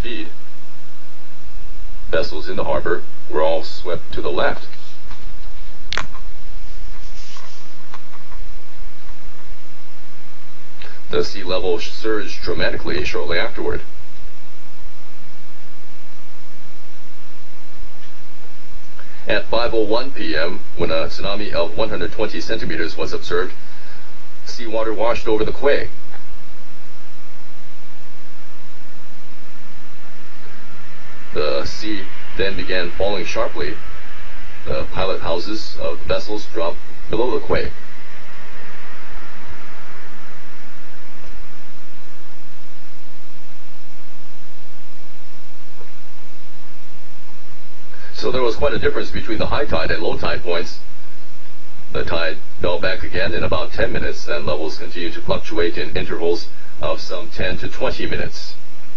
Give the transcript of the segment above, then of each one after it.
speed. Vessels in the harbor were all swept to the left. The sea level surged dramatically shortly afterward. At 5:01 p.m., when a tsunami of 120 centimeters was observed, seawater washed over the quay. The sea then began falling sharply. The pilot houses of vessels dropped below the quay. So there was quite a difference between the high tide and low tide points. The tide fell back again in about 10 minutes, and levels continued to fluctuate in intervals of some 10 to 20 minutes.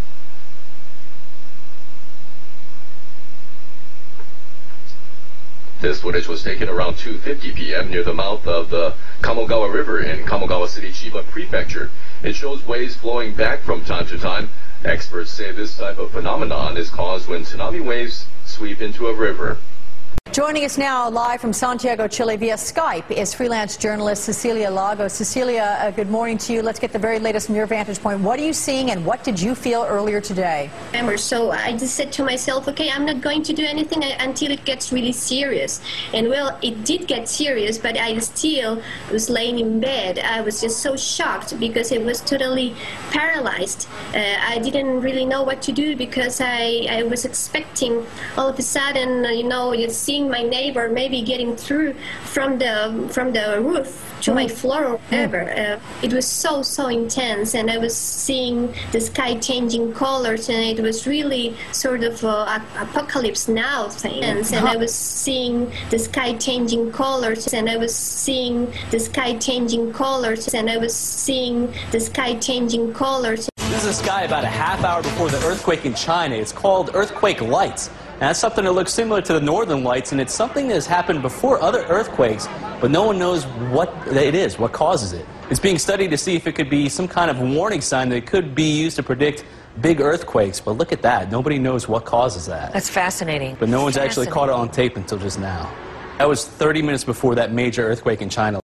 This footage was taken around 2:50 p.m. near the mouth of the Kamogawa River in Kamogawa City, Chiba Prefecture. It shows waves flowing back from time to time. Experts say this type of phenomenon is caused when tsunami waves sweep into a river. Joining us now live from Santiago, Chile via Skype is freelance journalist Cecilia Lagos. Cecilia, good morning to you. Let's get the very latest from your vantage point. What are you seeing and what did you feel earlier today? So I just said to myself, okay, I'm not going to do anything until it gets really serious. And well, it did get serious, but I still was laying in bed. I was just so shocked because it was totally paralyzed. I didn't really know what to do because I was expecting all of a sudden, you're seeing my neighbor maybe getting through from the roof to my floor or whatever. It was so intense, and I was seeing the sky changing colors, and it was really sort of apocalypse now thing. And I was seeing the sky changing colors, and I was seeing the sky changing colors, and I was seeing the sky changing colors. This is a sky about a half hour before the earthquake in China. It's called earthquake lights. And that's something that looks similar to the northern lights, and it's something that has happened before other earthquakes, but no one knows what it is, what causes it. It's being studied to see if it could be some kind of warning sign that could be used to predict big earthquakes, but look at that. Nobody knows what causes that. That's fascinating. But no one's actually caught it on tape until just now. That was 30 minutes before that major earthquake in China.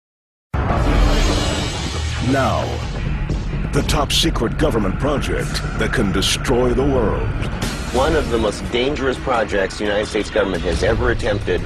Now, the top secret government project that can destroy the world. One of the most dangerous projects the United States government has ever attempted.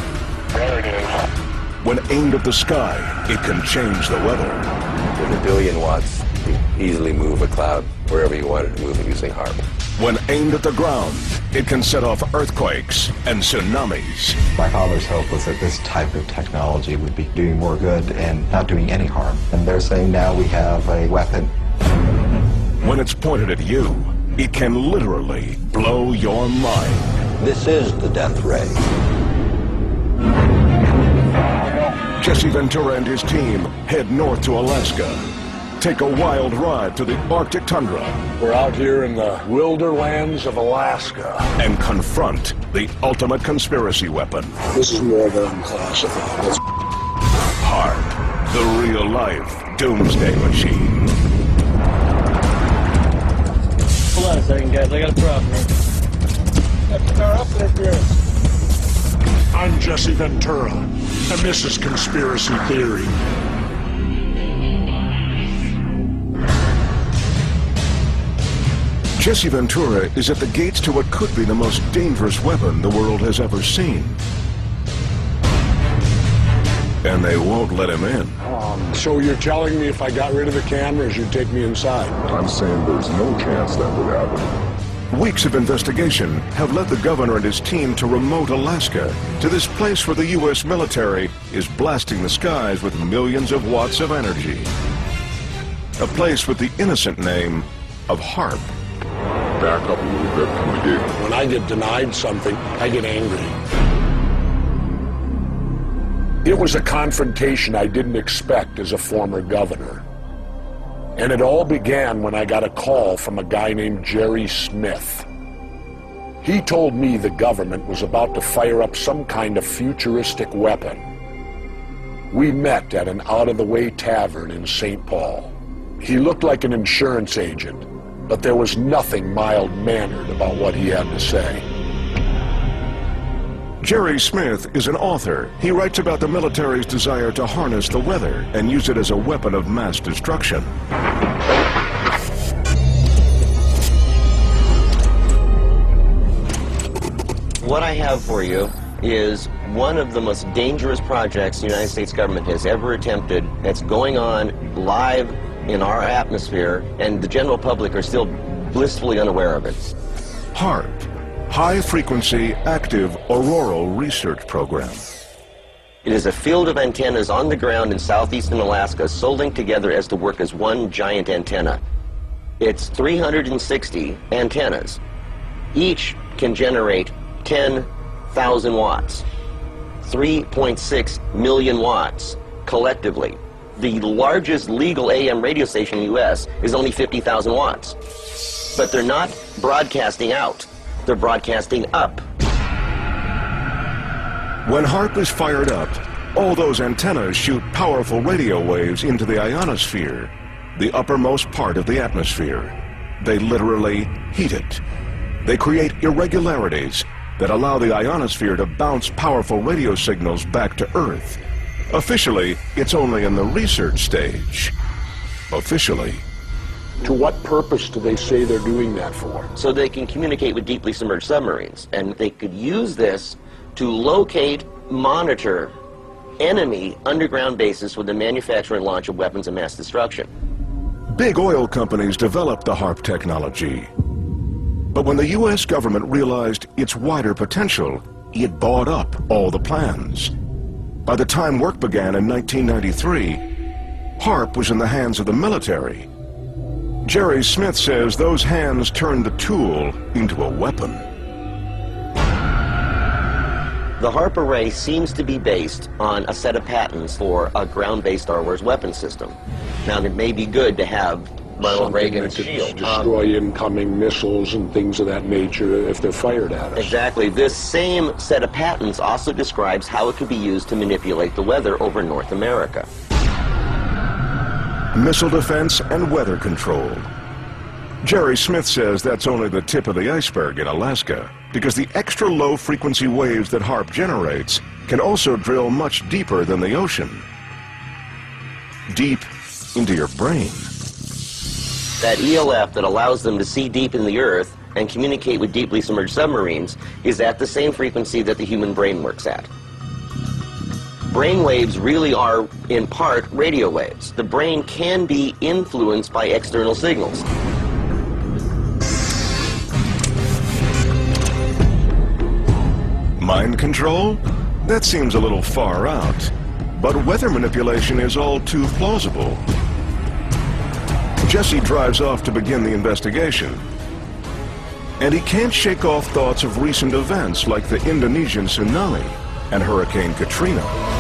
When aimed at the sky, it can change the weather. With 1 billion watts, you easily move a cloud wherever you wanted to move it using HAARP. When aimed at the ground, it can set off earthquakes and tsunamis. My father's hope was that this type of technology would be doing more good and not doing any harm. And they're saying now we have a weapon. When it's pointed at you, it can literally blow your mind. This is the death ray. Jesse Ventura and his team head north to Alaska. Take a wild ride to the Arctic tundra. We're out here in the wilderlands of Alaska. And confront the ultimate conspiracy weapon. This is more than classified. HAARP, the real-life doomsday machine. Hold on a second, guys. I got a problem here. That's the car up there, Pierce. I'm Jesse Ventura, and this is Conspiracy Theory. Jesse Ventura is at the gates to what could be the most dangerous weapon the world has ever seen. And they won't let him in. So you're telling me if I got rid of the cameras, you'd take me inside? I'm saying there's no chance that would happen. Weeks of investigation have led the governor and his team to remote Alaska, to this place where the U.S. military is blasting the skies with millions of watts of energy. A place with the innocent name of HAARP. Back up a little bit from the gate. When I get denied something, I get angry. It was a confrontation I didn't expect as a former governor. And it all began when I got a call from a guy named Jerry Smith. He told me the government was about to fire up some kind of futuristic weapon. We met at an out-of-the-way tavern in St. Paul. He looked like an insurance agent, but there was nothing mild-mannered about what he had to say. Jerry Smith is an author. He writes about the military's desire to harness the weather and use it as a weapon of mass destruction. What I have for you is one of the most dangerous projects the United States government has ever attempted. That's going on live in our atmosphere, and the general public are still blissfully unaware of it. HAARP, High Frequency Active Auroral Research Program. It is a field of antennas on the ground in southeastern Alaska, so linked together as to work as one giant antenna. It's 360 antennas. Each can generate 10,000 watts, 3.6 million watts collectively. The largest legal AM radio station in the U.S. is only 50,000 watts. But they're not broadcasting out, they're broadcasting up. When HAARP is fired up, all those antennas shoot powerful radio waves into the ionosphere, the uppermost part of the atmosphere. They literally heat it. They create irregularities that allow the ionosphere to bounce powerful radio signals back to Earth. Officially, it's only in the research stage. Officially. To what purpose do they say they're doing that for? So they can communicate with deeply submerged submarines, and they could use this to locate, monitor enemy underground bases for the manufacture and launch of weapons of mass destruction. Big oil companies developed the HAARP technology. But when the U.S. government realized its wider potential, it bought up all the plans. By the time work began in 1993, HAARP was in the hands of the military. Jerry Smith says those hands turned the tool into a weapon. The HAARP array seems to be based on a set of patents for a ground-based Star Wars weapon system. Now, it may be good to have Ronald Reagan's shield. Destroy incoming missiles and things of that nature if they're fired at us. Exactly. This same set of patents also describes how it could be used to manipulate the weather over North America. Missile defense and weather control. Jerry Smith says that's only the tip of the iceberg in Alaska, because the extra low frequency waves that HAARP generates can also drill much deeper than the ocean. Deep into your brain. That ELF that allows them to see deep in the Earth and communicate with deeply submerged submarines is at the same frequency that the human brain works at. Brain waves really are, in part, radio waves. The brain can be influenced by external signals. Mind control? That seems a little far out. But weather manipulation is all too plausible. Jesse drives off to begin the investigation. And he can't shake off thoughts of recent events like the Indonesian tsunami and Hurricane Katrina.